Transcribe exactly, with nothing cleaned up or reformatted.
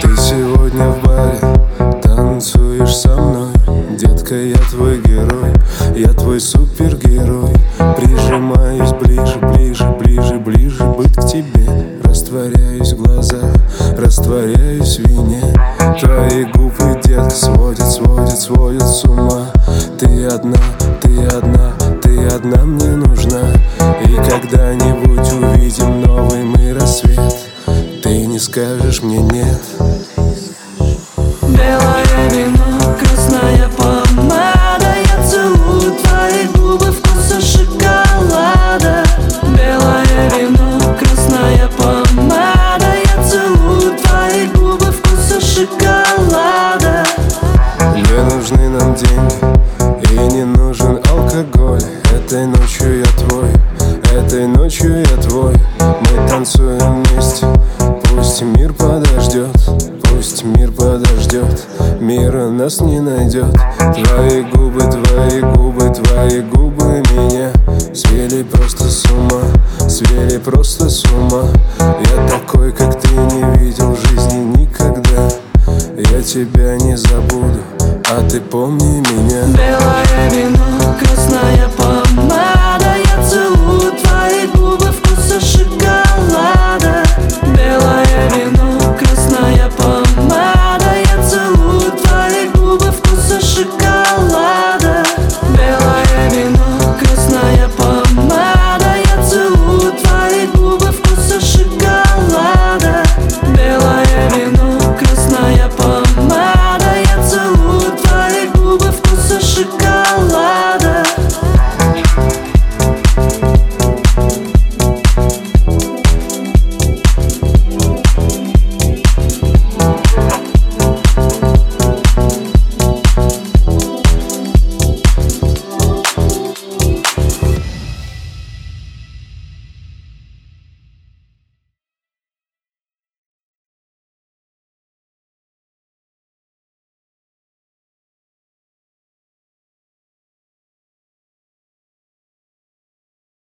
Ты сегодня в баре танцуешь со мной. Детка, я твой герой, я твой супергерой. Прижимаюсь ближе, ближе, ближе, ближе быть к тебе. Растворяюсь в глазах, растворяюсь в вине. Твои губы, детка, сводят, сводят, сводят с ума. Ты одна, ты одна, ты одна мне нужна. И когда-нибудь увидим новый мы рассвет. Ты не скажешь мне нет. Белое вино, красная помада. Я целую твои губы вкуса шоколада. Белое вино, красная помада. Я целую твои губы вкуса шоколада. Не нужны нам деньги и не нужен алкоголь. Этой ночью я твой, этой ночью я твой. Мы танцуем вместе, пусть мир подождет. Пусть мир подождет, мир нас не найдет. Твои губы, твои губы, твои губы меня свели просто с ума, свели просто с ума. Я такой, как ты, не видел в жизни никогда. Я тебя не забуду, а ты помни меня.